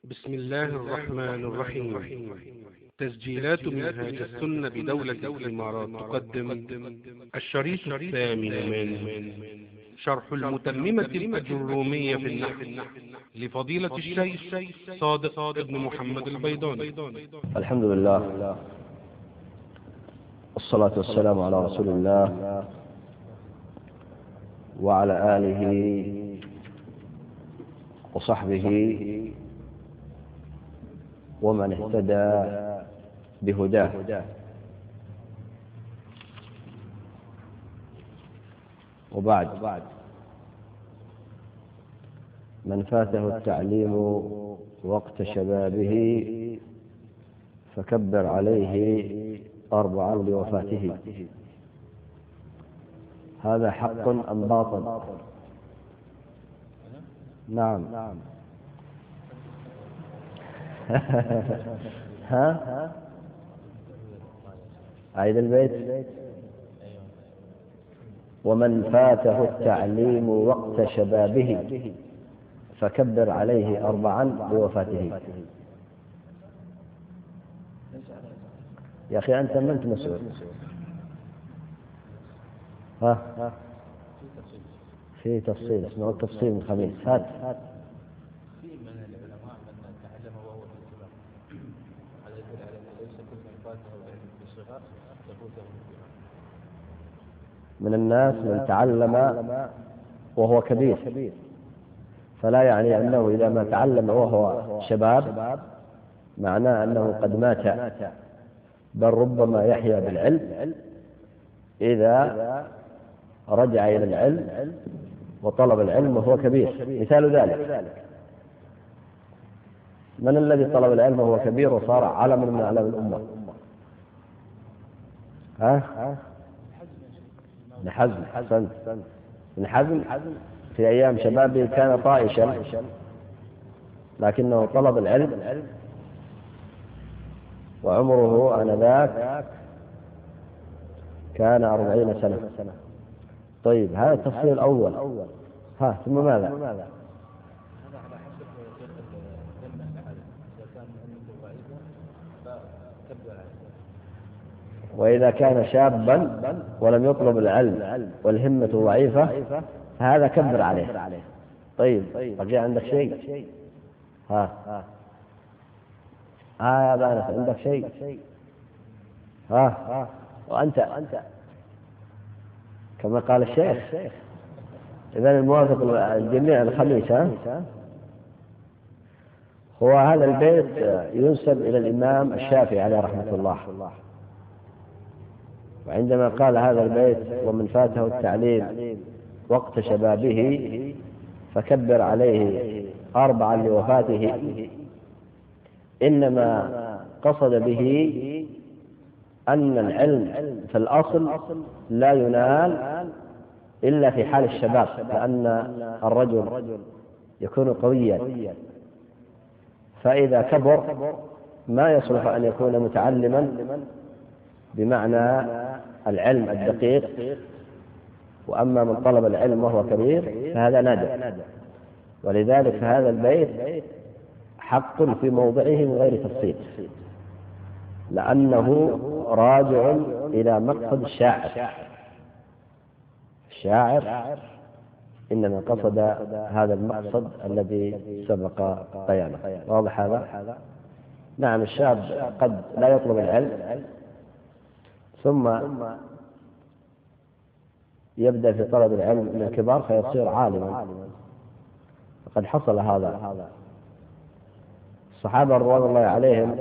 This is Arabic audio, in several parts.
بسم الله الرحمن الرحيم. تسجيلات منهاج السنة بدولة الإمارات تقدم الشريط الثامن من شرح المتممة الأجرومية في النحو لفضيلة الشيخ صادق ابن محمد البيضاني. الحمد لله والصلاة والسلام على رسول الله وعلى آله وصحبه ومن اهتدى بهداه. وبعد، من فاته التعليم وقت شبابه فكبر عليه 4 لوفاته. هذا حق أم باطل؟ نعم. ها؟ عيد البيت. ومن فاته التعليم وقت شبابه فكبر عليه 4 لوفاته. يا أخي أنت من مسؤول؟ ها؟ في تفصيل اسمه التفصيل من الخميس. هات. في من العلماء من تعلم وهو في الكبار على يقول ليس كل من فاته العلم في الصغر يفوته الكبار. من الناس من تعلم وهو كبير، فلا يعني أنه إذا ما تعلم وهو شباب معناه أنه قد مات، بل ربما يحيا بالعلم إذا رجع إلى العلم وطلب العلم وهو كبير. مثال ذلك: من الذي طلب العلم وهو كبير وصار علما من أعلام الأمة؟ ابن حزم. حسنت. ابن حزم في أيام شبابه كان طائشا، لكنه طلب العلم وعمره آنذاك كان 40 سنة. طيب، هذا التفصيل الأول. ثم ماذا؟ هذا على حسب الهمة الحالة. إذا كان همته ضعيفة فكبر عليه. وإذا كان شابا ولم يطلب العلم والهمة ضعيفة فهذا كبر عليه. طيب، رجع عندك شيء؟ يا بانس عندك شيء؟ وأنت كما قال الشيخ. إذن الموافق الجميع الخميس. هو هذا البيت ينسب إلى الإمام الشافعي عليه رحمة الله، وعندما قال هذا البيت: ومن فاته التعليم وقت شبابه فكبر عليه 4 لوفاته، إنما قصد به أن العلم في الأصل لا ينال إلا في حال الشباب، لأن الرجل يكون قويا، فإذا كبر ما يصلح أن يكون متعلما بمعنى العلم الدقيق. وأما من طلب العلم وهو كبير فهذا نادر. ولذلك فهذا البيت حق في موضعه من غير تفصيل، لأنه راجع إلى مقصد الشاعر إنما قصد هذا المقصد الذي سبق بيانه. واضح هذا؟ نعم، الشاب قد لا يطلب العلم ثم يبدأ في طلب العلم من الكبار فيصير عالما، فقد حصل هذا. الصحابة رضوان الله عليهم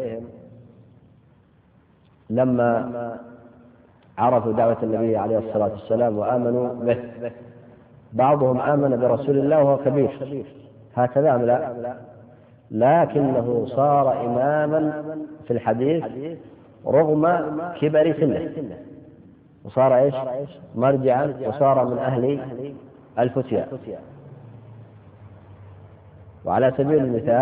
لما عرفوا دعوة النبي عليه الصلاة والسلام وآمنوا به، بعضهم آمن برسول الله وهو كبير، هكذا أم لا؟ لكنه صار إماما في الحديث رغم كبر سنه، وصار مرجعا، وصار من أهل الفتيا. وعلى سبيل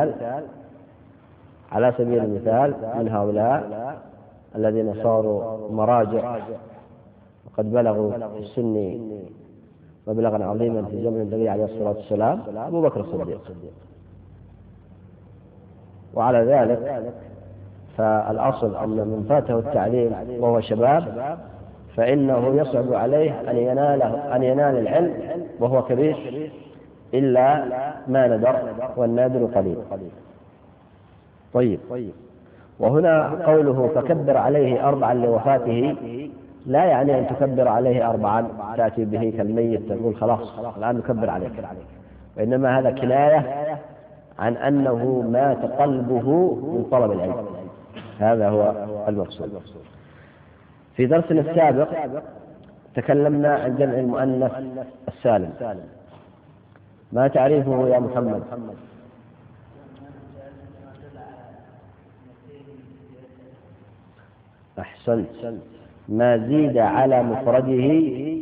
المثال من هؤلاء الذين صاروا مراجع وقد بلغوا في السن مبلغا عظيما في زمن النبي عليه الصلاة والسلام أبو بكر الصديق. وعلى ذلك فالأصل أن من فاته التعليم وهو شباب فإنه يصعب عليه أن ينال العلم وهو كبير إلا ما ندر، والنادر قليل. طيب، وهنا قوله فكبر عليه 4 لوفاته لا يعني أن تكبر عليه 4 تأتي به كالميت تقول خلاص الآن نكبر عليك، وإنما هذا كناية عن أنه مات قلبه من طلب العلم، هذا هو المقصود. في درسنا السابق تكلمنا عن جمع المؤنث السالم، ما تعريفه يا محمد؟ أحسنت، ما زيد على مفرده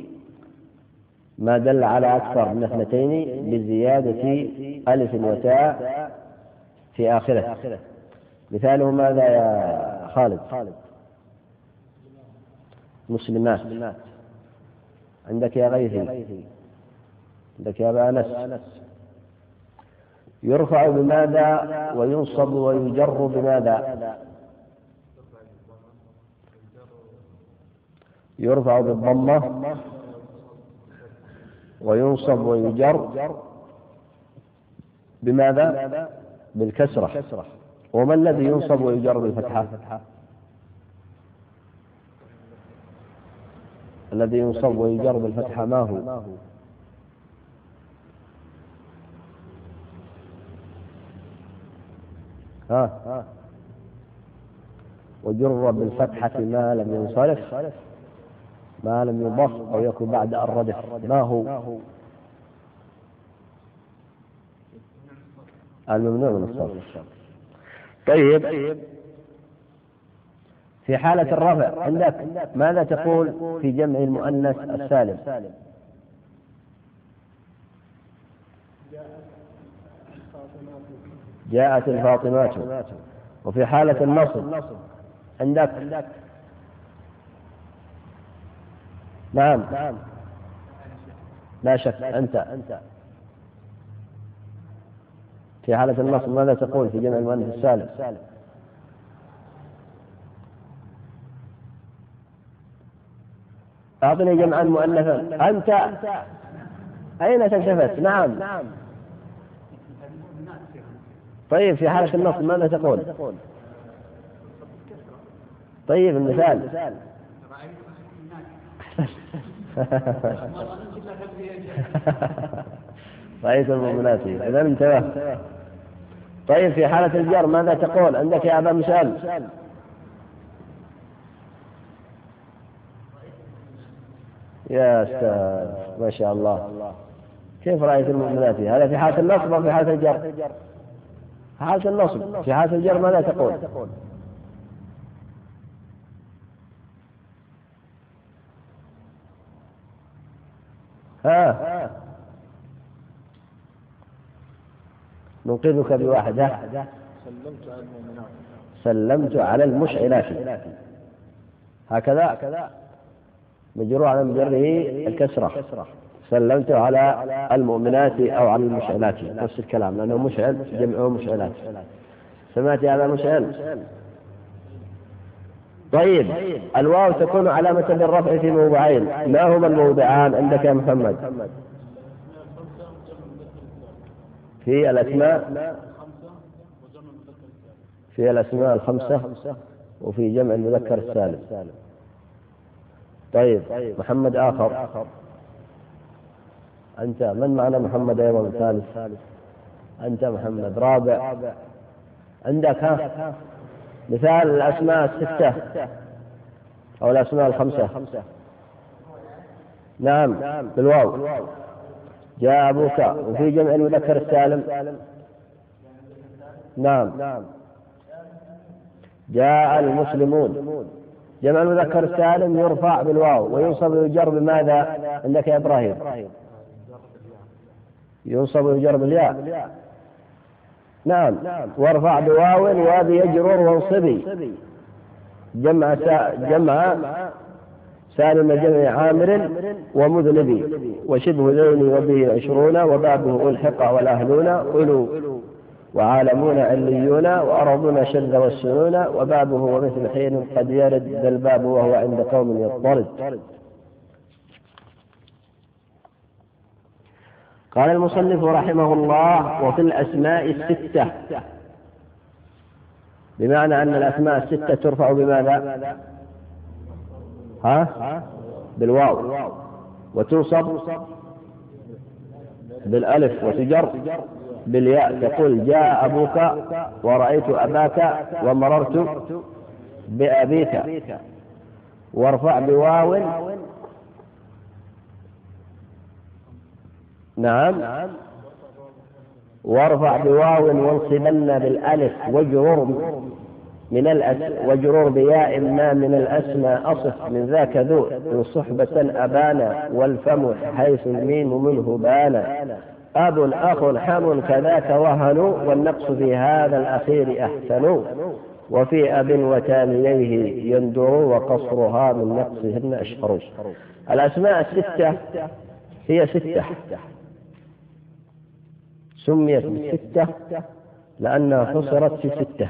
ما دل على أكثر من 2 بزيادة ألف وتاء في آخره. مثاله ماذا يا خالد؟ مسلمات. عندك يا غيثي؟ عندك يا أبا أنس؟ يرفع بماذا وينصب ويجر بماذا؟ يرفع بالضمة وينصب ويجر بماذا؟ بالكسرة. وما الذي ينصب ويجر بالفتحة؟ الذي ينصب ويجر بالفتحة ما هو؟ وجر بالفتحة ما لم ينصرف، ما لم يضف أو يكون بعد الردف، ما هو؟ الممنوع من الصرف. طيب، في حالة الرفع عندك ماذا تقول في جمع المؤنث السالم؟ جاءت الفاطمات. وفي حالة النصب عندك؟ نعم، لا شك. أنت في حالة النصب ماذا تقول في جمع المؤنث السالم؟ أعطني جمعا مؤنثا. أنت أين تلتفت؟ نعم. طيب، في حالة النصب ماذا تقول؟ طيب، المثال. رأيت المؤمنات، إذا انتبه. طيب، في حالة الجر ماذا تقول؟ عندك يا أبا مسأل؟ يا أستاذ ما شاء الله، كيف رأيت المؤمنات؟ هذا في حالة النصب أو في حالة الجر؟ في حالة النصب. في حالة الجر ماذا تقول؟ ننقذك بواحدة. سلمت على المشعلات. هكذا مجرور على مجره الكسرة. سلمت على المؤمنات أو على المشعلات، نفس الكلام، لأنه مشعل جمعه مشعلات. سمعت يا أبا مشعل؟ طيب، الواو تكون علامة للرفع في موضعين، ما هما الموضعان عندك يا محمد؟ في الأسماء الخمسة وفي جمع المذكر السالم. طيب، محمد آخر. أنت من معنا؟ محمد أيضا ثالث. أنت محمد رابع. عندك مثال الأسماء 6 أو الأسماء 5. نعم، بالواو. جاء أبوك. وفي جمع المذكر السالم؟ نعم، جاء المسلمون. جمع المذكر السالم يرفع بالواو وينصب ويجر بماذا عندك يا إبراهيم؟ ينصب ويجر بالياء. نعم، وارفع بواو وهذه يجرر وانصبي. جمع سالم جمع عامر ومذنبي وشبه ذين وبه 20 وبابه ألحق والأهلون أولو وعالمون عليون وأرضون شذ والسنون وبابه ومثل حين قد يرد ذا الباب وهو عند قوم يضطرد. قال المصنف رحمه الله: وفي الأسماء الستة، بمعنى أن الأسماء الستة ترفع بماذا؟ بالواو، وتنصب بالألف، وتجر بالياء. تقول: جاء أبوك، ورأيت أباك، ومررت بأبيك. وارفع بواو، نعم، وارفع بواو وانصبن بالألف وجرور بياء ما من الأسماء أصف من ذاك ذو إن صحبة أبانا والفم حيث الميم منه بانا. أب أخ حم كذاك وهن والنقص في هذا الأخير أحسن وفي أب وتاليه يندر وقصرها من نقصهن أشهر. الأسماء الستة هي ستة، سميت بالستة لأنها حصرت في ستة،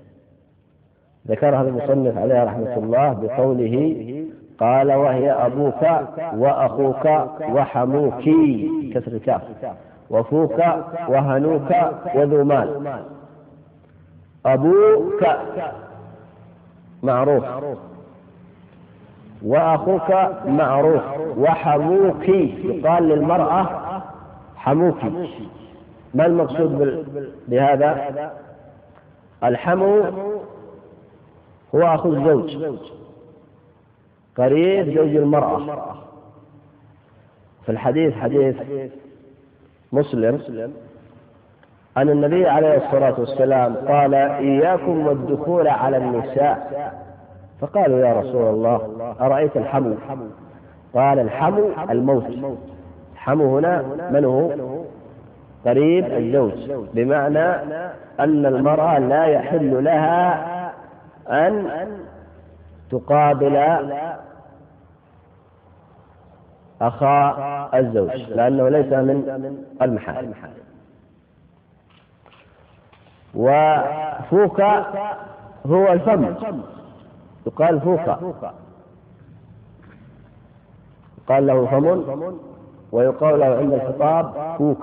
ذكرها المصنف عليه رحمة الله بقوله: قال: وهي أبوك وأخوك وحموك، كسر الكاف، وفوك وهنوك وذو مال. أبوك معروف، وأخوك معروف، وحموك يقال للمرأة حموك. ما المقصود بهذا؟ الحمو هو أخو الزوج، قريب زوج المرأة. في الحديث، حديث مسلم، أن النبي عليه الصلاة والسلام قال: إياكم والدخول على النساء. فقالوا: يا رسول الله، أرأيت الحمو؟ قال: الحمو الموت. الحمو هنا من هو؟ قريب الزوج، بمعنى أن المرأة لا يحل لها أن تقابل أخا الزوج، لأنه ليس من المحارم. وفوك هو الفم، يقال فوك، يقال له فم، ويقال له عند الخطاب فوك.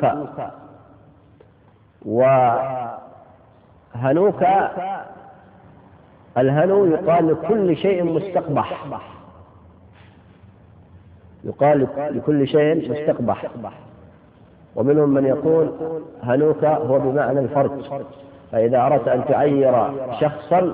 وهنوك، الهنو يقال لكل شيء مستقبح، يقال لكل شيء مستقبح. ومنهم من يقول هنوك هو بمعنى الفرج، فإذا أردت أن تعير شخصا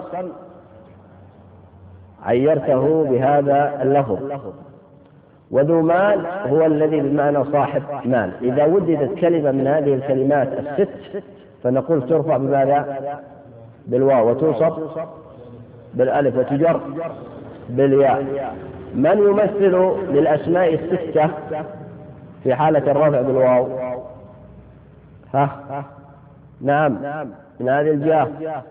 عيرته بهذا اللفظ. وذو مال هو الذي بمعنى صاحب مال. إذا وجدت كلمة من هذه الكلمات الست فنقول ترفع بماذا؟ بالواو، وتنصب بالألف، وتجر بالياء. من يمثل للأسماء الستة في حالة الرفع بالواو؟ نعم، من هذه الجهة،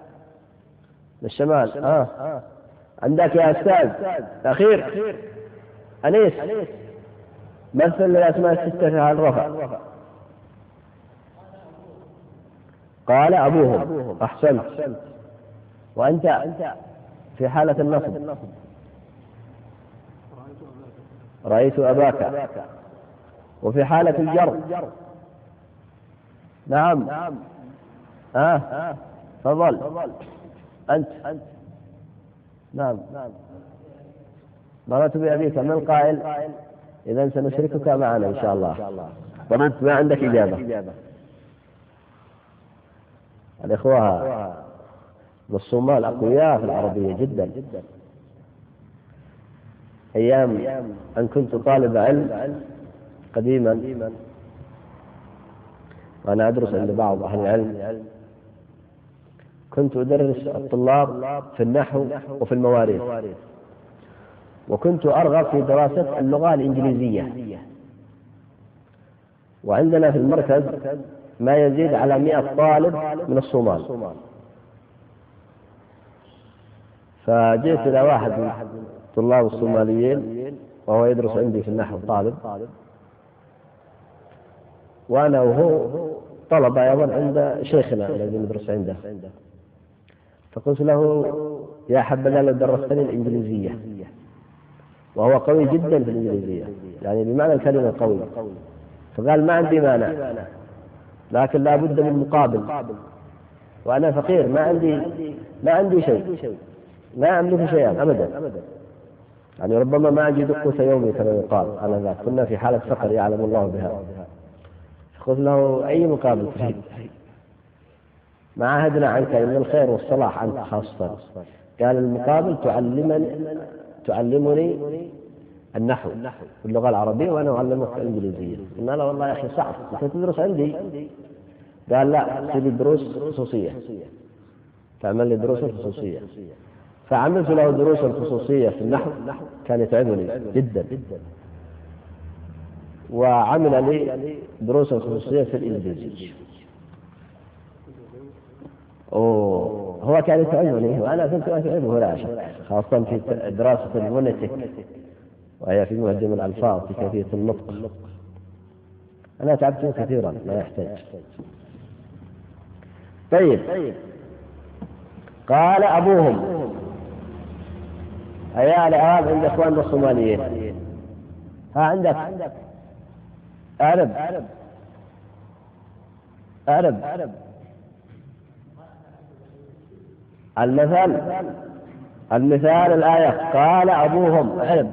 للشمال. عندك يا أستاذ أخير أنيس، مثل للأسماء الستة في حال الرفع. قال: أبوهم. أحسنت. وأنت في حالة النصب؟ رأيت أباك. وفي حالة الجر؟ نعم. تفضل أنت. نعم، مررت بأبيك. من القائل؟ إذن سنشركك معنا إن شاء الله. طبعا ما عندك إجابة. الإخوة والصومال أقوياء في العربية جدا. أيام أن كنت طالب علم قديما وأنا أدرس عند بعض أهل العلم، كنت أدرس الطلاب في النحو وفي المواريث، وكنت أرغب في دراسة اللغة الإنجليزية. وعندنا في المركز ما يزيد على 100 طالب من الصومال. فجئت إلى واحد من طلاب الصوماليين وهو يدرس عندي في النحو، طالب، وأنا وهو طلبة أيضا عند شيخنا الذي ندرس عنده، فقلت له يا حبذا لو درستني الإنجليزية، وهو قوي جدا في الإنجليزية يعني بمعنى الكلمة قوي. فقال ما عندي مانع، لكن لا بد من مقابل، وأنا فقير ما عندي شيء، لا أملك شيئا أبدا، يعني ربما ما أجد قوت يومي كما يقال. أنا ذاك كنا في حالة فقر يعلم الله بها. فقلت له أي مقابل تريد؟ ما عهدنا عنك من الخير والصلاح أنت خاصة. قال المقابل تعلمني النحو واللغة العربية وأنا أعلمك الإنجليزية. قلنا له والله يا أخي صعب، أنت تدرس عندي. قال لا، تبي دروس خصوصية، تعمل لي دروس خصوصية. فعملت له دروس خصوصية في النحو، كان يتعبني جدا، وعمل لي دروس خصوصية في الإنجليزية. هو كان يتعبني وأنا كنت أتعبه لا شك، خاصة في دراسة الفونيتيك، وهي في مهدم الألفاظ في كيفية النطق. أنا تعبت كثيرا لا يحتاج. طيب، قال أبوهم أيها الإعراب عند إخواننا الصوماليين. ها عندك أعرب المثال الآية قال أبوهم أعرب.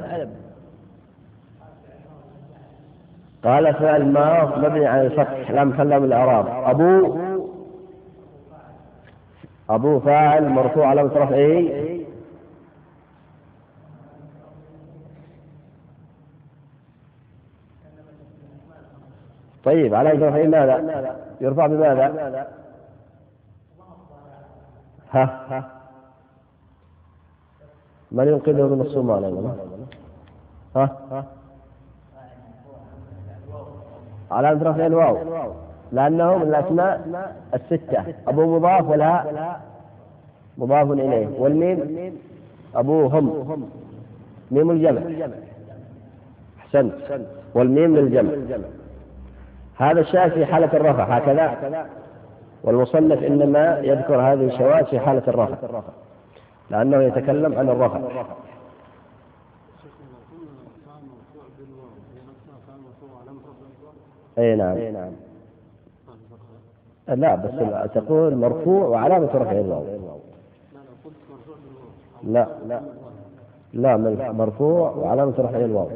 قال فعل ماض مبني على الفتح لا محل من الإعراب. أبو فاعل مرفوع علامة رفعه طيب علامة رفعه ماذا؟ يرفع بماذا؟ ها من ينقذه من الصومال؟ ها علامة رفع الواو، لأنه من الأسماء الستة. أبو مضاف والهاء مضاف إليه، والميم أبوهم ميم الجمع. أحسنت، والميم للجمع. هذا الشاذ في حالة الرفع هكذا، والمصنف إنما يذكر هذه الشواذ في حالة الرفع لأنه يتكلم عن الرفع. أي نعم. لا بس تقول مرفوع وعلامة رفعه الواو. لا مرفوع وعلامة رفعه الواو.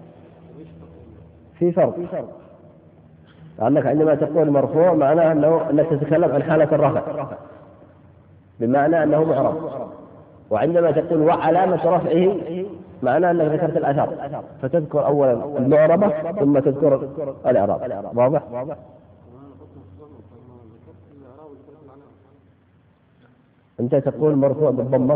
في فرق، لأنك عندما تقول مرفوع معناه أنك تتكلم عن حالة الرفع بمعنى أنه معرب، وعندما تقول وعلامة رفعه معناه أنك ذكرت الأثر، فتذكر أولا المعربة ثم تذكر الإعراب. واضح؟ أنت تقول مرفوع بالضمة؟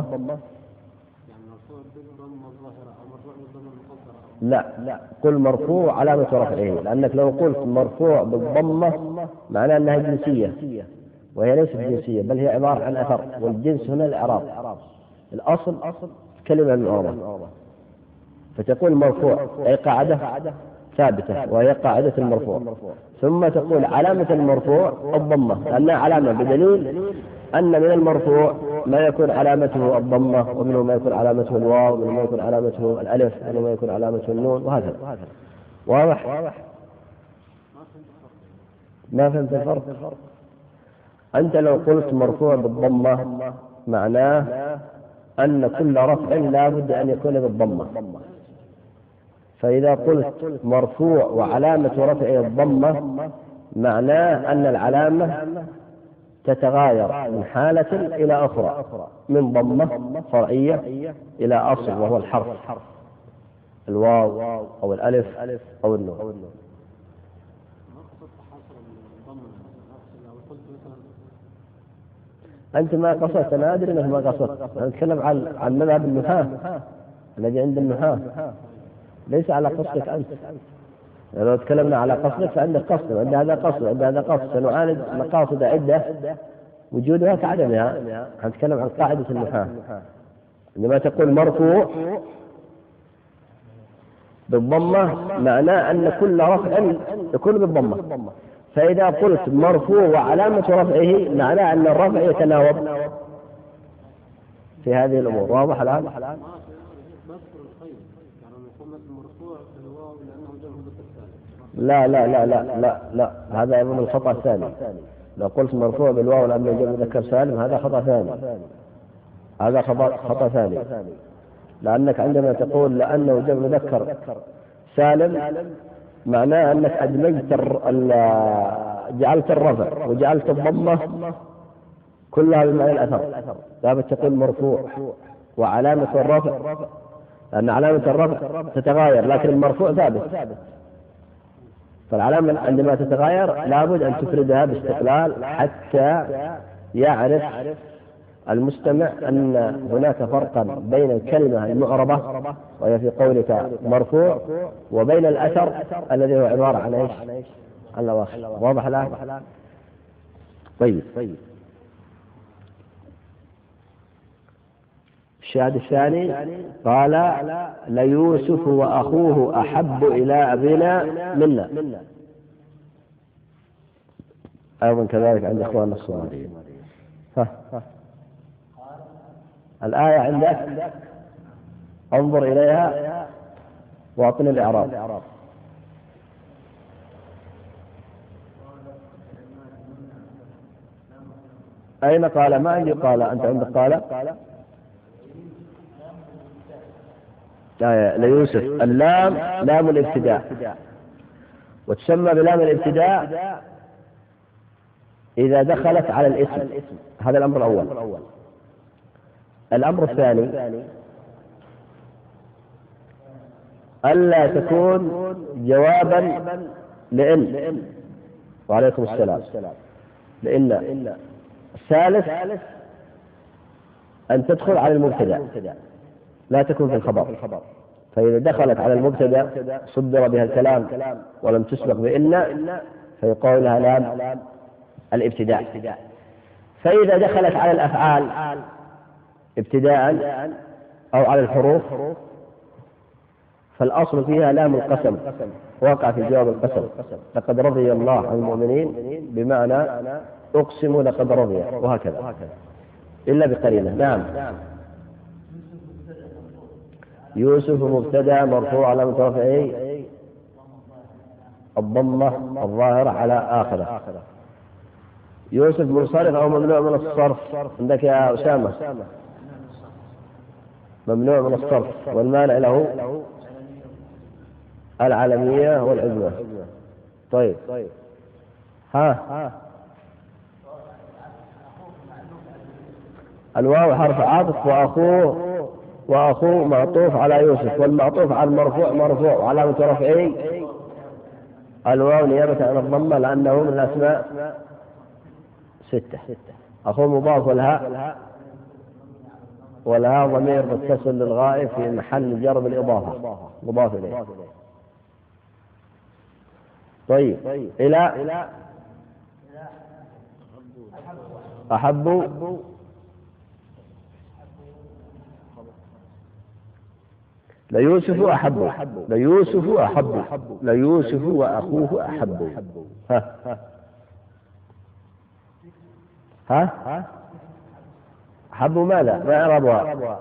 لا، قل مرفوع علامة رفعه، لأنك لو قلت مرفوع بالضمة معناه أنها جنسية، وهي ليست جنسية بل هي عبارة عن أثر، والجنس هنا الإعراب. الأصل كلمة المعربة، فتقول مرفوع أي قاعدة ثابتة وهي قاعدة المرفوع، ثم تقول علامة المرفوع الضمة لأنها علامة، بدليل أن من المرفوع ما يكون علامته الضمة، ومنه ما يكون علامته الواو، ومنه ما يكون علامته الألف، ومنه ما يكون علامته النون، وهكذا. واضح؟ ما فهمت الفرق؟ أنت لو قلت مرفوع بالضمة معناه أن كل رفع لا بد أن يكون بالضمة، فإذا قلت مرفوع وعلامة رفعه الضمة معناه أن العلامة تتغاير من حالة إلى أخرى، من ضمة فرعية إلى أصل وهو الحرف، الواو أو الألف أو النون. أنت ما قصدت، أنا أدري أنك ما قصدت، أنا أتكلم عن مذهب النحاة الذي عند النحاة، ليس على قصدك أنت. لو تكلمنا على قصدك فعندك قصد، عند هذا قصد، عند هذا قصد، سنعاند مقاصد عدة وجودها كعدمها. هنتكلم عن قاعدة النحاة. عندما تقول مرفوع بالضمة معناه أن كل رفع يكون بالضمة، فإذا قلت مرفوع وعلامة رفعه معناه أن الرفع يتناوب في هذه الأمور. واضح الآن؟ لا لا لا لا لا لا، هذا من الخطأ الثاني. لو قلت مرفوع بالواو لأنه جمع مذكر سالم هذا خطأ ثاني، هذا خطأ ثاني، لأنك عندما تقول لأنه جمع مذكر سالم معناه أنك أدمجت جعلت الرفع وجعلت الضمة كلها بمعنى الأثر. لابد تقول مرفوع وعلامة الرفع، لأن علامة الرفع تتغير لكن المرفوع ثابت، فالعلامة عندما تتغير لابد أن تفردها باستقلال حتى يعرف المستمع أن هناك فرقا بين الكلمة المعربة وهي في قولك مرفوع وبين الأثر الذي هو عبارة عن ايش؟ عن أواخر. واضح الآن؟ طيب. الشاهد الثاني قال ليوسف وأخوه أحب إلى أبينا منا. أيضا كذلك عند إخواننا الصوماليين. الآية عندك انظر إليها واعطني الإعراب. أين قال؟ ما عندي قال، أنت عندك قال؟ ليوسف اللام لام الابتداء، وتسمى بلام الابتداء إذا دخلت على الاسم. هذا الأمر الأول. الأمر الثاني ألا تكون جوابا لإن. وعليكم السلام. لإن. الثالث أن تدخل على المبتدأ، لا تكون في الخبر. فإذا دخلت على المبتدأ صدر بها الكلام ولم تسبق بإن فيقول لها لام الابتداء. فإذا دخلت على الأفعال ابتداء أو على الحروف فالأصل فيها لام القسم، وقع في جواب القسم. لقد رضي الله عن المؤمنين بمعنى أقسم لقد رضي، وهكذا إلا بقرينة. نعم. يوسف مبتدأ مرفوع علامة رفعه الضمة الظاهرة على آخره. يوسف منصرف أو ممنوع من الصرف عندك يا أسامة؟ ممنوع من الصرف، والمانع له العلمية والعزمة. طيب. الواو حرف عطف، وأخوه معطوف على يوسف، والمعطوف على المرفوع مرفوع وعلامة رفعه الواو نيابة عن الضمة لأنه من الأسماء 6. أخوه مضاف، والهاء ضمير متصل للغائب في محل جر بالإضافة مضاف إليه. طيب. إلى أحبوا ليوسف أحبوا، ليوسف أحبوا، ليوسف وأخوه أحبوا. أحبوا ماذا؟ ما إعرابها؟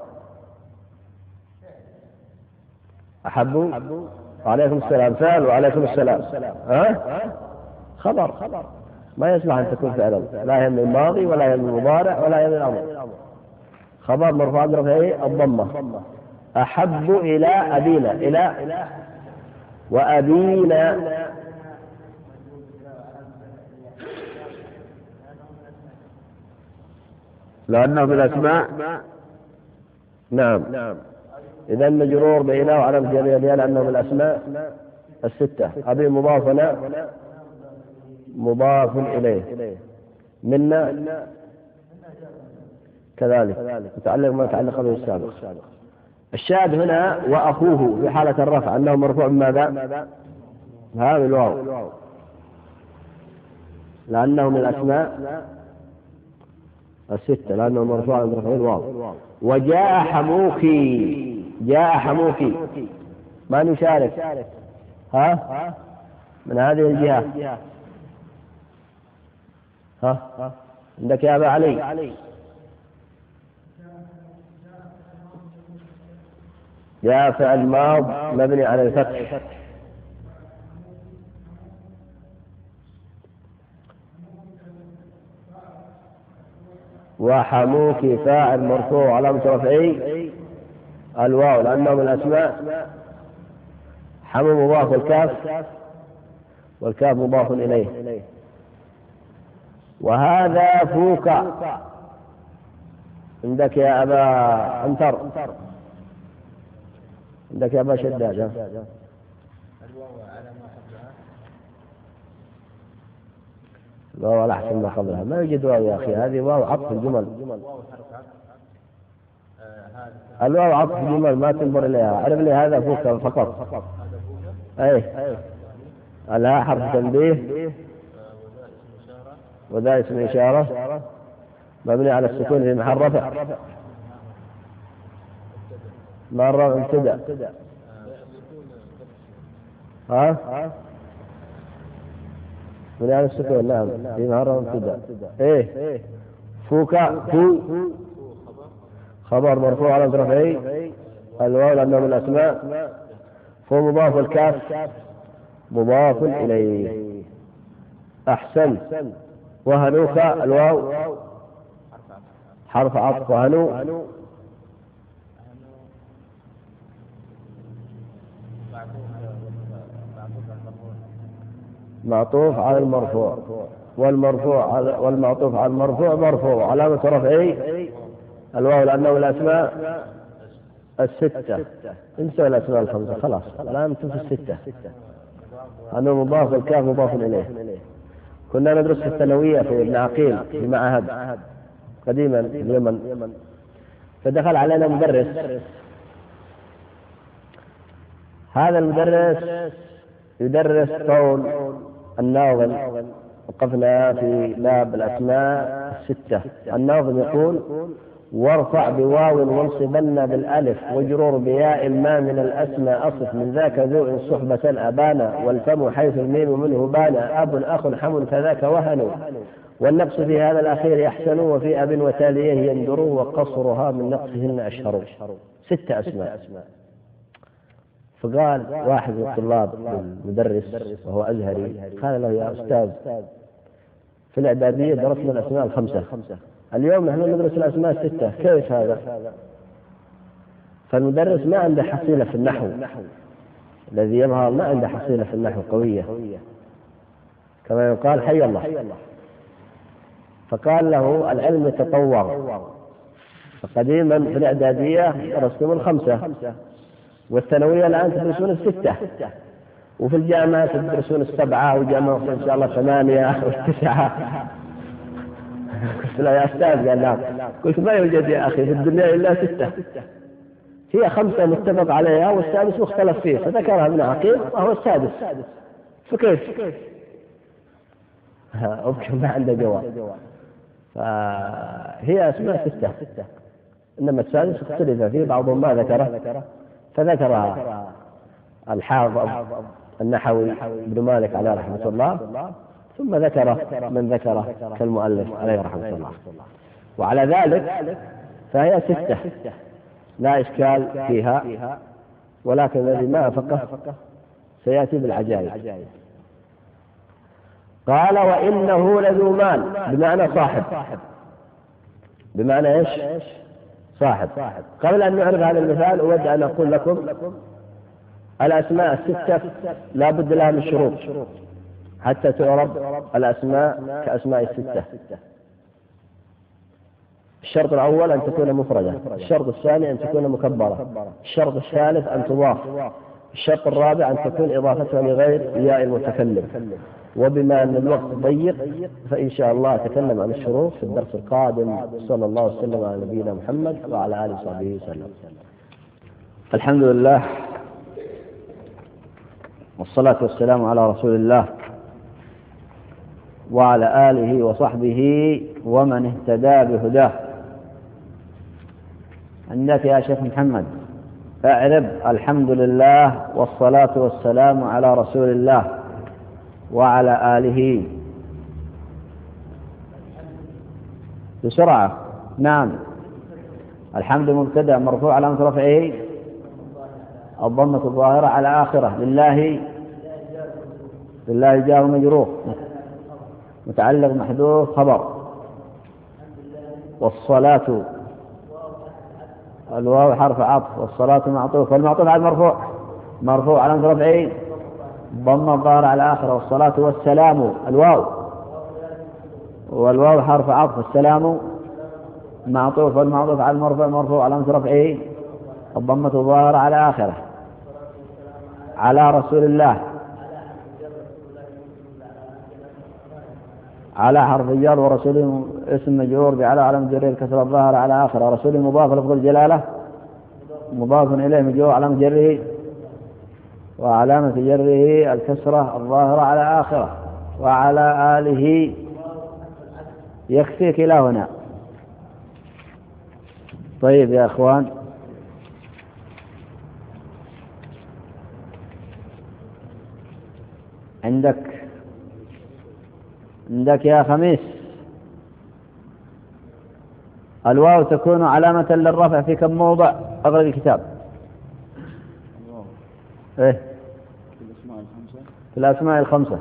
أحبوا. وعليكم السلام. فعل. وعليكم السلام. خبر. ما يصلح أن تكون فعلا، لا يهم الماضي ولا يهم المضارع ولا يهم الأمر. خبر مرفوع برفعه الضمة. أحب إلى أبينا، إلى وأبينا لأنه بالأسماء. نعم. إذا مجرور بإلى وعلامة جره لأنه بالأسماء 6. أبي مضاف مضاف إليه، منا كذلك متعلق ما تعلق به السابق. الشاهد هنا وأخوه في حالة الرفع أنه مرفوع بماذا؟ هذا الواو لأنه من الأسماء 6 لأنه مرفوع برفع الواو. وجاء حموكي، جاء حموكي ما نشارك من هذه الجهة. ها عندك يا أبا علي. يا فعل ماض مبني على الفتح. وحموك فاعل مرفوع علامة رفعه الواو لأنه من الأسماء. حمو مضاف والكاف مضاف إليه. وهذا فوك عندك يا أبا عنتر. عندك يا أبا شداد. الواو على ما قبلها. الواو على أحسن ما قبلها. ما يوجد واو يا أخي، هذه واو عطف الجمل. واو حرف عطف. الواو عطف الجمل ما تنظر إليها. عرف لي هذا فوك فقط. أي الها حرف تنبيه وذا اسم إشارة مبني على السكون في محل رفع. مرة ابتدأ. ها مبني على السكون نعم في محل رفع ابتدأ. إيه فوك فو خبر مرفوع على رفعه الواو لأنه من الأسماء. فو مضاف والكاف مضاف إليه. أحسن. وهنوك الواو حرف عطف. وهنو معطوف على المرفوع والمعطوف على المرفوع مرفوع علامة رفعه الواو لأنه الأسماء الستة. انسوا الأسماء الخمسة خلاص الآن أنتم في الستة. أنه مضاف والكاف مضاف إليه. كنا ندرس في الثانوية في ابن عقيل في معهد قديما في اليمن. فدخل علينا مدرس. هذا المدرس يدرس قول الناظم. وقفنا في باب الأسماء الستة. الناظم يقول وارفع بواو وانصبن بالألف وجرور بياء ما من الأسماء أصف من ذاك ذو صحبة أبانا والفم حيث الميم منه بانا أب أخ حم كذاك وهن والنقص في هذا الأخير يحسن وفي أب وتاليه يندر وقصرها من نقصهن أشهر. 6 أسماء. فقال واحد من الطلاب المدرس وهو أزهري قال له يا أستاذ في الإعدادية درسنا الأسماء الخمسة، اليوم نحن ندرس الأسماء الستة، كيف هذا؟ فالمدرس ما عنده حصيلة في النحو، الذي يظهر ما عنده حصيلة في النحو قوية كما يقال حي الله. فقال له العلم يتطور، فقديما في الإعدادية درستم الخمسة، والثانوية الآن تدرسون الستة، وفي الجامعة تدرسون 7، والجامعة إن شاء الله 8 و9. قلت له يا أستاذ، قال لا. قلت ما يوجد يا أخي في الدنيا إلا 6، هي 5 متفق عليها والسادس مختلف فيه، فذكرها ابن عقيل وهو السادس، فكيف؟ ما عنده جواب. فهي أسماء 6، إنما السادس اختلف فيه، بعضهم ما ذكره، فذكرها الحافظ النحوي ابن مالك عليه رحمة الله، ثم ذكر من ذكره كالمؤلف عليه رحمة الله. وعلى ذلك فهي 6 لا إشكال فيها، ولكن الذي ما فقه سيأتي بالعجائب. قال وإنه لذو مال، بمعنى صاحب، بمعنى إيش؟ صاحب. قبل أن نعرف هذا المثال أود أن أقول لكم الأسماء 6 لا بد لها من شروط حتى تعرف الأسماء كأسماء 6. الشرط الأول أن تكون مفردة، الشرط الثاني أن تكون مكبرة، الشرط الثالث أن تضاف، الشرط الرابع أن تكون إضافتها لغير ياء المتكلم. وبما أن الوقت ضيق فإن شاء الله أتكلم عن الشروط في الدرس القادم. صلى الله وسلم على نبينا محمد وعلى آله وصحبه وسلم. الحمد لله والصلاة والسلام على رسول الله وعلى آله وصحبه ومن اهتدى بهداه. عندك يا شيخ محمد اعرب الحمد لله والصلاة والسلام على رسول الله وعلى آله. بسرعة. نعم. الحمد مبتدأ مرفوع علامة رفعه الضمة الظاهرة على آخره. لله جار مجرور متعلق محذوف خبر. والصلاة الواو حرف عطف والصلاة معطوف والمعطوف على مرفوع علامة رفعه ضمة الظاهرة على آخره. والصلاة والسلام والواو حرف عطف والسلام معطوف والمعطوف على مرفوع علامة رفعه الضمة الظاهرة على آخره. على رسول الله على حرف الجر ورسول اسم مجرور بعلى علامة جره الكسر الظاهرة على آخره. رسول مضاف لفظ الجلالة مضاف إليه مجرور علامة جره وعلامة جره الكسرة الظاهرة على آخره. وعلى آله يكفيك إلى هنا. طيب يا أخوان، عندك يا خميس الواو تكون علامة للرفع في كم موضع؟ أقرأ الكتاب. إيه؟ في الأسماء الخمسة.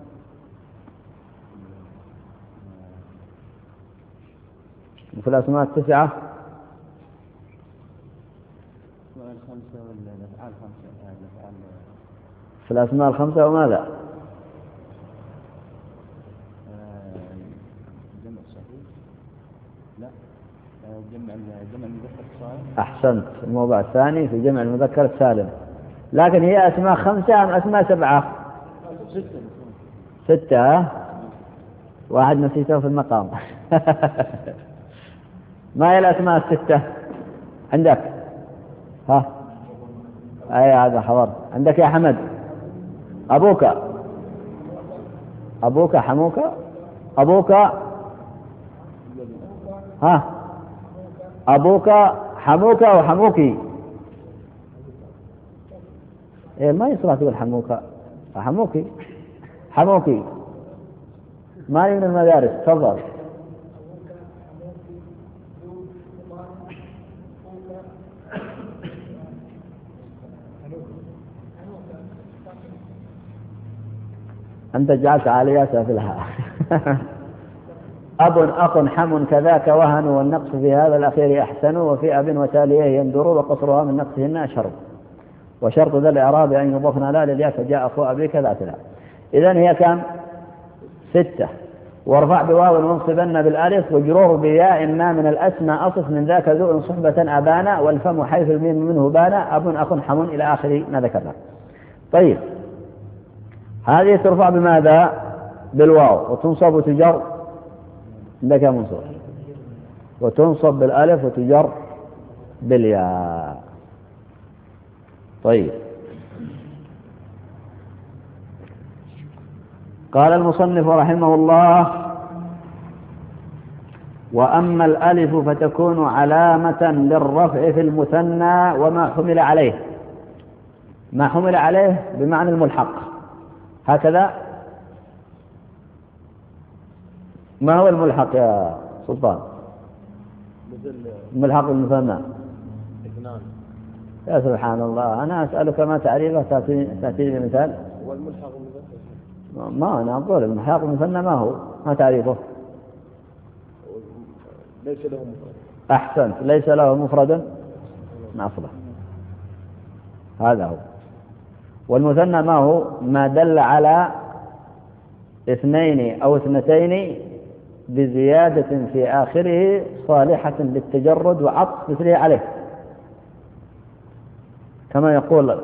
وفي الأسماء التسعة. في الأسماء الخمسة وماذا؟ أحسنت. الموضع الثاني في جمع المذكر السالم. لكن هي أسماء 5 أم أسماء 7؟ 6. واحد نسيته في المقام. ما هي الأسماء 6 عندك؟ ها؟ أي هذا حضر. عندك يا حمد أبوك حموك أبوك ها أبوك حموك وحموكي. إيه ما يصلح تقول حموك حموكي ما من المدارس. تفضل. أنت جعلت عاليات سافلها. أب أخ حم كذاك وهن والنقص في هذا الأخير أحسن وفي أب وتاليه يندر وقصرها من نقصهن أشر وشرط ذا الإعراب أن يضفنا لا للياء فجاء أخو أبيك ذات لا. إذن هي كم؟ 6. وارفع بواو وانصبن بالألف وجرور بياء ما من الأسماء أصف من ذاك ذو صحبة أبانا والفم حيث الميم منه بانا أب أخ حم إلى آخر ما ذكرنا. طيب هذه ترفع بماذا؟ بالواو وتنصب وتجر عندك يا منصور وتنصب بالألف وتجر بالياء. طيب قال المصنف رحمه الله وأما الألف فتكون علامة للرفع في المثنى وما حمل عليه. ما حمل عليه بمعنى الملحق هكذا. ما هو الملحق يا سلطان؟ ملحق المثنى. يا سبحان الله أنا أسألك ما تعريفه تأتيني بمثال. والملحق المثنى ما أنا أقول الملحق المثنى ما هو؟ ما تعريفه؟ ليس له مفرد. أحسنت. ليس له مفرد أصلا. هذا هو. والمثنى ما هو؟ ما دل على 2 أو 2 بزيادة في آخره صالحة للتجرد وعطف مثله عليه كما يقول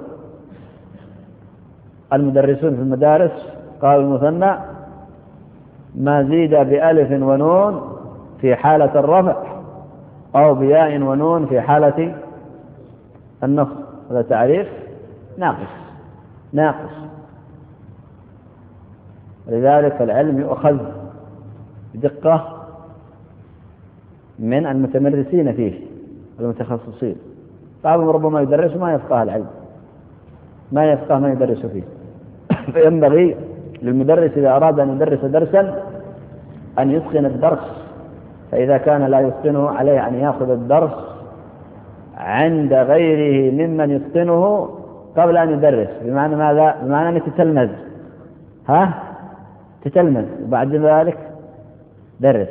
المدرسون في المدارس. قال المثنى ما زيد بألف ونون في حالة الرفع أو بياء ونون في حالة النصب. هذا تعريف ناقص. لذلك العلم يؤخذ بدقة من المتمرسين فيه المتخصصين. بعضهم ربما يدرس ما يفقه العلم ما يفقه ما يدرس فيه. فينبغي للمدرس إذا أراد أن يدرس درسا أن يتقن الدرس فإذا كان لا يتقنه عليه أن يأخذ الدرس عند غيره ممن يتقنه قبل أن يدرس. بمعنى ماذا؟ بمعنى أن تتلمذ، تتلمذ وبعد ذلك درس.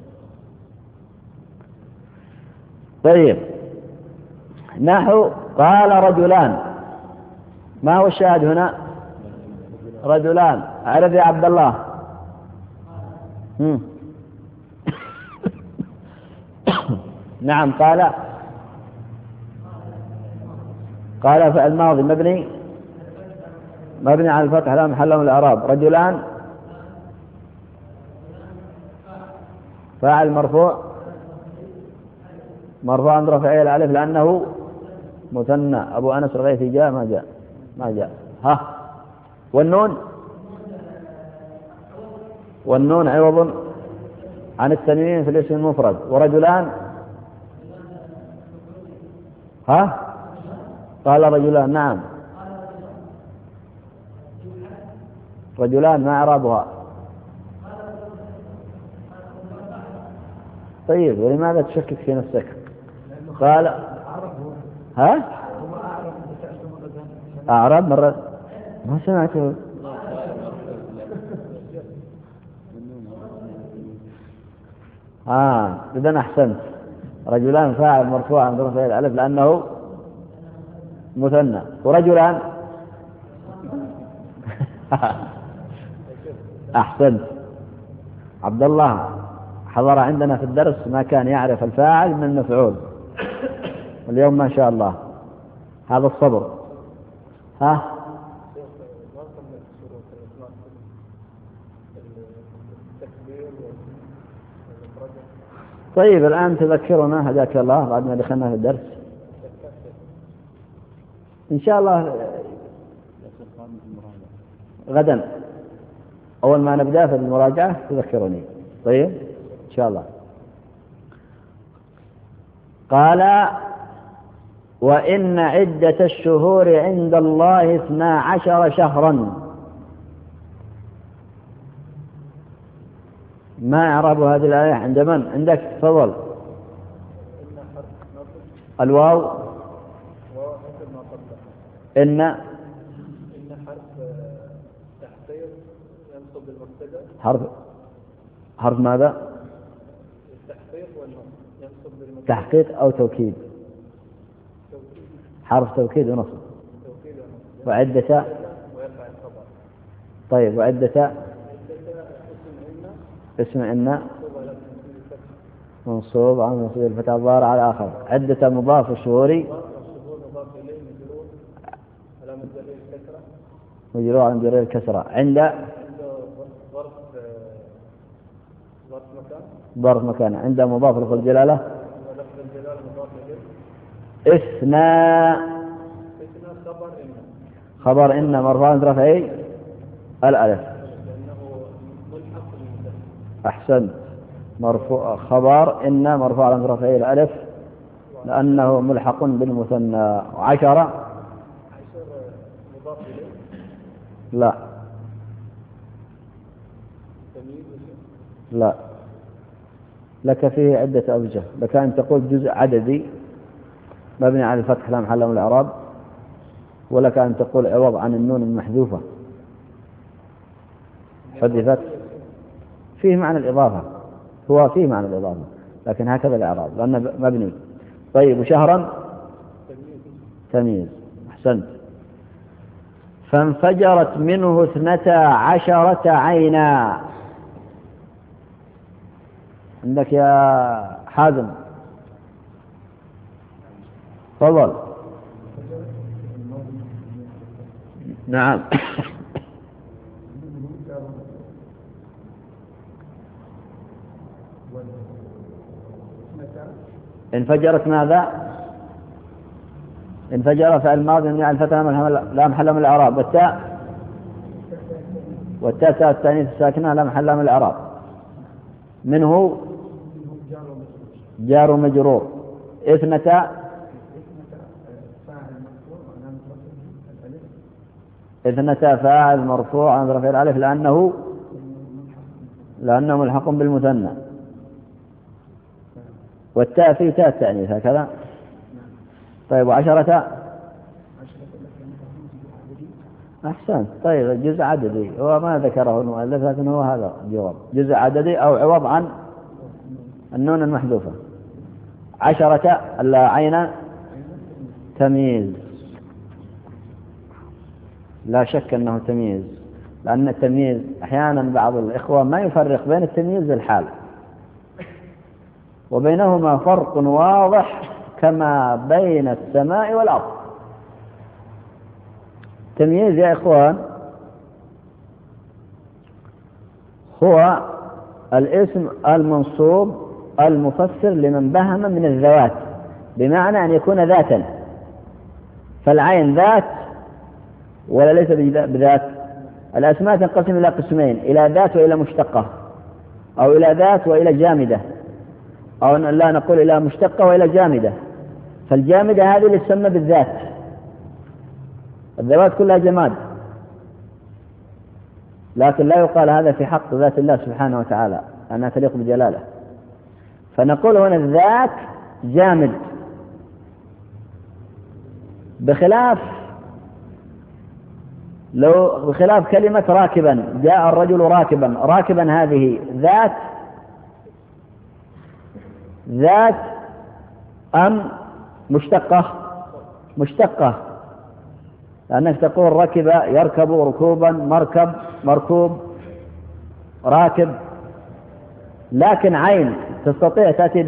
طيب، نحو قال رجلان. ما هو الشاهد هنا؟ رجلان. أعرف يا عبد الله. نعم. قال فعل ماضي مبني على الفتح لا محل له من الإعراب. رجلان فاعل مرفوع عند رفعه الألف لأنه مثنى. أبو أنس الغيثي جاء ما جاء. والنون عوض عن التنوين في الاسم المفرد. ورجلان قال رجلان. نعم. رجلان ما إعرابها؟ طيب، ولماذا تشكك في نفسك؟ قال أعرب مرة ما سمعته. إذن أحسنت. رجلان فاعل مرفوع عند رفعه الألف لأنه مثنى. ورجلان أحسنت. عبد الله حضر عندنا في الدرس ما كان يعرف الفاعل من المفعول، اليوم ما شاء الله. هذا الصبر. طيب، الآن تذكرنا هداك الله بعد ما دخلنا في الدرس إن شاء الله غدا أول ما نبدأ في المراجعة تذكرني. طيب إن شاء الله. قال وإن عدة الشهور عند الله 12 شهرا. ما إعراب هذه الآية عند من؟ عندك؟ تفضل. الواو إن حرف تحقيق ينصب بالمبتدأ. حرف ماذا؟ التحقيق والنصب ينصب بالمبتدأ. تحقيق أو توكيد؟ حرف توكيد ونصب. وعدة ويرفع الخبر. طيب، وعدة اسم إن منصوب عن منصوب الفتح الظاهر على آخر. عدة مضاف الشهور مجرور عن جرير الكسرة. عند ظرف مكان. عند مضاف لفظ الجلالة. إثنى خبر إن مرفوع عند رفعه الألف. أحسنت. مرفوع خبر إن مرفوع عند رفعه الألف لأنه ملحق بالمثنى. 10 لا لك فيه عدة أوجه. لك أن تقول جزء عددي مبني على الفتح لا محل له من الإعراب، ولك أن تقول عوض عن النون المحذوفة حذفت. فيه معنى الإضافة، هو فيه معنى الإضافة لكن هكذا الإعراب لأنه مبني. طيب، وشهرا تمييز. أحسنت. فانفجرت منه 12 عينا. عندك يا حازم؟ تفضل. نعم. انفجرت ماذا؟ انفجر فعل ماضي مبني على الفتح لا محل من الإعراب. والتاء التانيث الساكنة لا محل من الإعراب. منه جار ومجرور. 12 فاعل مرفوع عن رفع الألف لأنه ملحق بالمثنى. والتاء في تاء التأنيث هكذا. طيب وعشرة أحسن. طيب جزء عددي هو ما ذكره المؤلف لكن هو هذا جواب جزء عددي أو عوض عن النون المحذوفة. عشرة عين تمييز، لا شك أنه تمييز، لأن التمييز أحيانا بعض الإخوة ما يفرق بين التمييز والحال، وبينهما فرق واضح كما بين السماء والأرض. التمييز يا إخوان هو الاسم المنصوب المفسر لمن بهم من الذوات، بمعنى أن يكون ذاتا. فالعين ذات ولا ليس بذات؟ الأسماء تنقسم إلى قسمين، إلى ذات وإلى مشتقة، أو إلى ذات وإلى جامدة، أو لا نقول إلى مشتقة وإلى جامدة. فالجامدة هذه اللي تسمى بالذات، الذوات كلها جماد، لكن لا يقال هذا في حق ذات الله سبحانه وتعالى أنها تليق بجلاله. فنقول هنا الذات جامد، بخلاف كلمة راكبا، جاء الرجل راكبا. راكبا هذه ذات أم مشتقة، لأنك تقول ركب يركب ركوبا، مركوب راكب. لكن عين تستطيع تأتي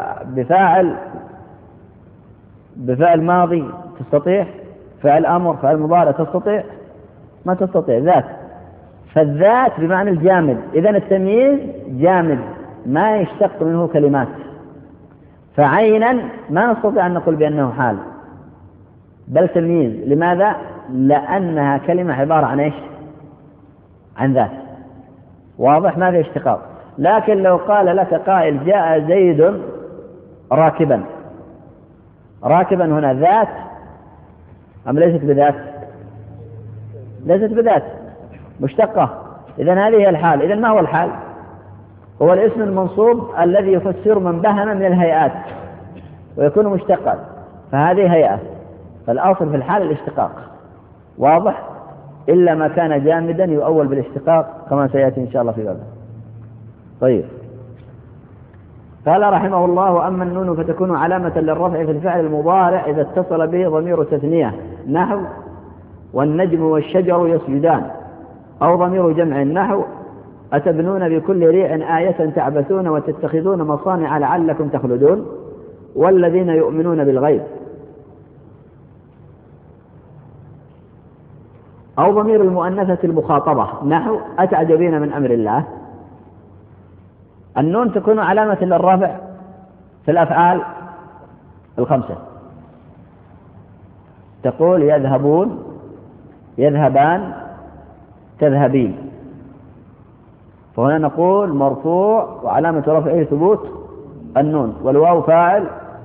بفعل ماضي، تستطيع فعل أمر، فعل مضارع تستطيع، ما تستطيع ذات. فالذات بمعنى الجامد. إذن التمييز جامد ما يشتق منه كلمات. فعينا ما نستطيع أن نقول بأنه حال بل تمييز. لماذا؟ لأنها كلمة عبارة عن إيش؟ عن ذات، واضح؟ ما في اشتقاق. لكن لو قال لك قائل جاء زيد راكبا هنا ذات أم ليست بذات؟ ليست بذات، مشتقة. إذن هذه هي الحال. إذن ما هو الحال؟ هو الاسم المنصوب الذي يفسر من بهم من الهيئات ويكون مشتقا، فهذه هيئة. فالأصل في الحال الاشتقاق، واضح؟ إلا ما كان جامدا يؤول بالاشتقاق كما سيأتي إن شاء الله في بابه. طيب، قال رحمه الله: أما النون فتكون علامة للرفع في الفعل المضارع إذا اتصل به ضمير تثنية، نحو والنجم والشجر يسجدان، أو ضمير جمع، نحو أتبنون بكل ريع آية تعبثون وتتخذون مصانع لعلكم تخلدون، والذين يؤمنون بالغيب، أو ضمير المؤنثة المخاطبة، نحو أتعجبين من أمر الله. النون تكون علامة للرفع في الأفعال الخمسة. تقول يذهبون، يذهبان، تذهبين. فهنا نقول مرفوع وعلامة رفعه ثبوت النون، والواو فاعل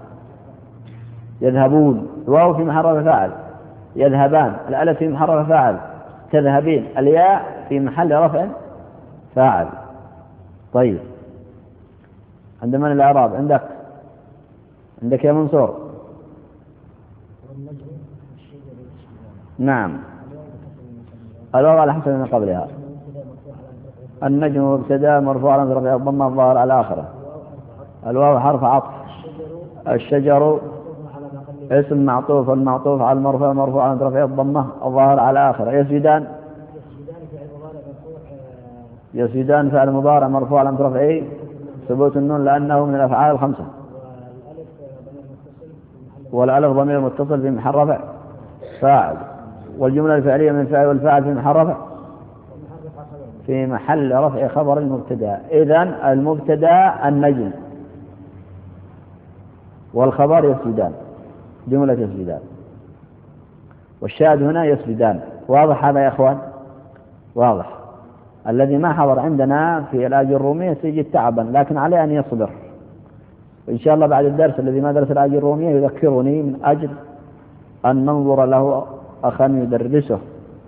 يذهبون، الواو في محل رفع فاعل، يذهبان الألف في محل رفع فاعل، تذهبين الياء في محل رفع فاعل. طيب، عند من الإعراب؟ عندك يا منصور. نعم، الواو على حسب من قبلها. النجم مبتدا مرفوع على رفع الضمة الظاهر على آخره. الواو حرف عطف. الشجر اسم معطوف، المعطوف على المرفوع مرفوع على رفع الضمة الظاهر على آخره. يسجدان فعل مضارع مرفوع على رفعه ثبوت النون لأنه من الأفعال الخمسة. والألف ضمير متصل في محل رفع فاعل، والجملة الفعلية من فاعل والفاعل في محل رفع في محل رفع خبر المبتدا. إذن المبتدا النجم والخبر يسجدان، جملة يسجدان، والشاهد هنا يسجدان. واضح هذا يا أخوان؟ واضح. الذي ما حضر عندنا في الآجر الرومية سيجد تعبا، لكن عليه أن يصبر، وإن شاء الله بعد الدرس الذي ما درس الآجر الرومية يذكرني من أجل أن ننظر له أخا يدرسه.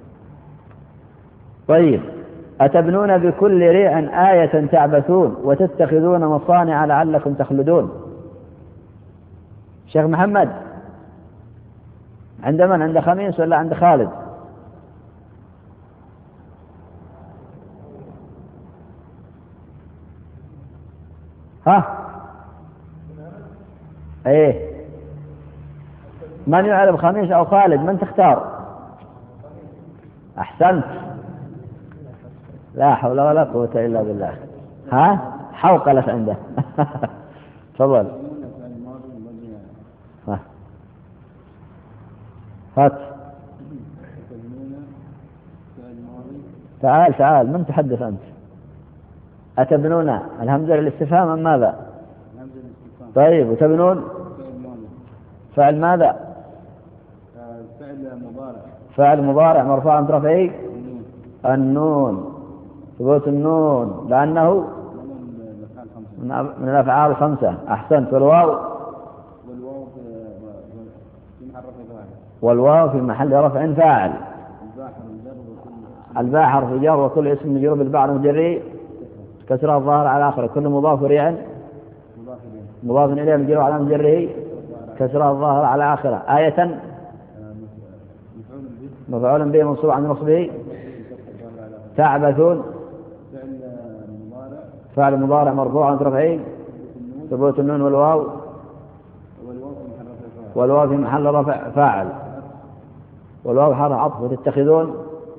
طيب، أتبنون بكل ريع آية تعبثون وتتخذون مصانع لعلكم تخلدون. شيخ محمد عند من؟ عند خميس ولا عند خالد؟ ها؟ ايه، من يعرف خميس او خالد؟ من تختار؟ احسنت، لا حول ولا قوة الا بالله. ها؟ حوقلت عنده. تفضل. هات تعال من تحدث أنت؟ أتبنون الهمزة للاستفهام أم ماذا؟ طيب، وتبنون فعل ماذا؟ فعل مضارع مرفوع عن رفعه النون، ثبوت النون لأنه من الأفعال الخمسة. أحسنت. والواو في محل رفع فاعل. الباء حرف جر وكل اسم مجرور بالباء مجري كسرها الظاهر على آخره. كل مضاف ريع مضاف إليه مجرور على مجره كسرها الظاهر على آخره. آية مفعول به منصوب عن نصبه. تعبثون فعل مضارع مرفوع عن رفعه ثبوت النون والواو في محل رفع فاعل. والواو حرف عطف. وتتخذون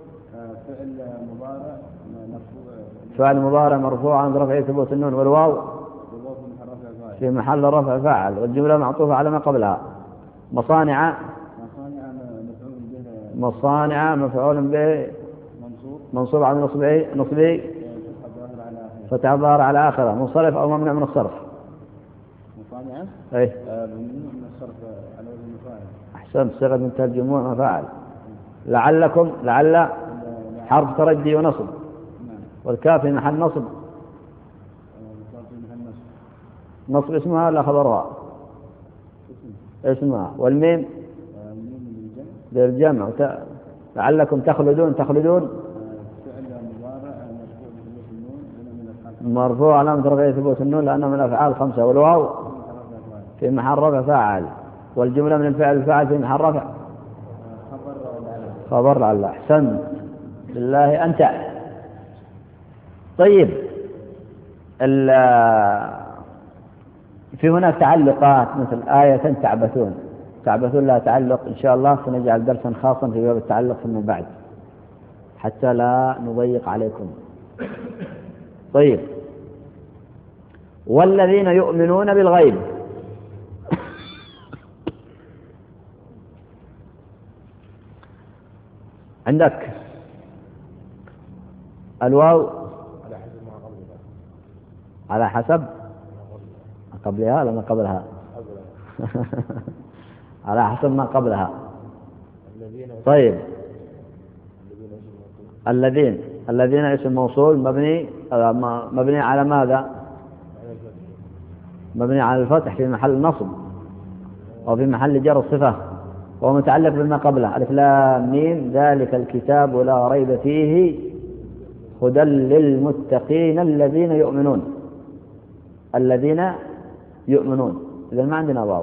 فعل مضارع مرفوع عن رفعه ثبوت النون والواو في محل رفع فاعل. والجملة معطوفة على ما قبلها. مصانع مفعول به منصوب عن نصبه فتح الظاهر على آخره. منصرف أو ممنوع من الصرف؟ مصانع أي ممنوع من الصرف على وزن مفاعل. أحسنت، صيغة منتهى الجموع مفاعل. لعلكم لعل حرف ترجي ونصب. والكاف في محل نصب. نصب اسمها ولا خبرها؟ اسمها. والميم للجمع. لعلكم تخلدون مرفوع علامة رفعه ثبوت النون لأنه من الأفعال الخمسة. والواو في محل رفع فاعل. والجملة من الفعل في محل رفع خبر لعل. أحسنت بالله أنت. طيب، في هناك تعلقات مثل آية تعبثون لها تعلق. إن شاء الله سنجعل درسا خاصا في باب التعلق فيما بعد حتى لا نضيق عليكم. طيب، والذين يؤمنون بالغيب. عندك الواو على حسب قبلها ولا ما قبلها؟ على حسب ما قبلها. طيب، الذين اسم موصول مبني على ماذا؟ مبني على الفتح في محل نصب وفي محل جر الصفة ومتعلق بما قبله. ألف لام ميم ذلك الكتاب لا ريب فيه هدى للمتقين الذين يؤمنون. إذا ما عندنا واو.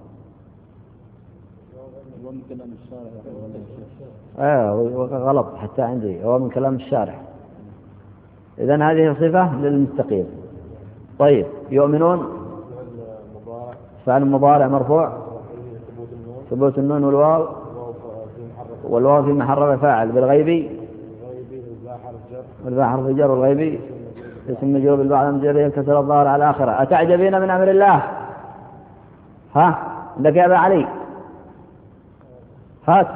غلط حتى عندي، هو من كلام الشارح. إذن هذه صفة للمتقين. طيب، يؤمنون فعل مضارع مرفوع ثبوت النون والواو في محل رفع فاعل. بالغيب والباء حرف جر والغيب اسم مجرور بالباء على مجره كسر الظاهر على آخره. أتعجبين من أمر الله؟ ها عندك يا أبا علي؟ هات.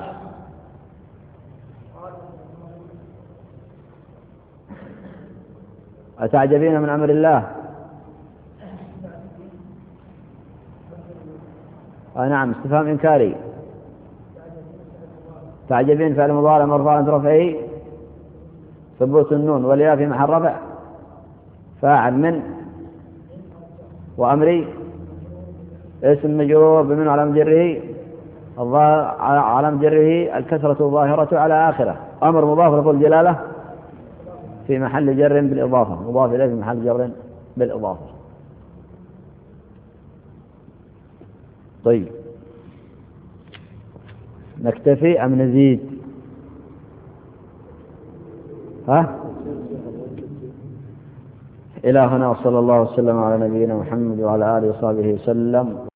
أتعجبين من أمر الله؟ نعم، استفهام إنكاري. تعجبين فعل مضارع مرفوع عن رفعه ثبوت النون والياء في محل رفع فاعل. من وأمري اسم مجرور بمن على مجره على مجره الكسرة الظاهرة على آخره. أمر مضاف لفظ الجلالة في محل جر بالإضافة. مضاف إليه في محل جر بالإضافة. طيب، نكتفي أم نزيد؟ إلى هنا، وصلى الله وسلم على نبينا محمد وعلى آله وصحبه وسلم.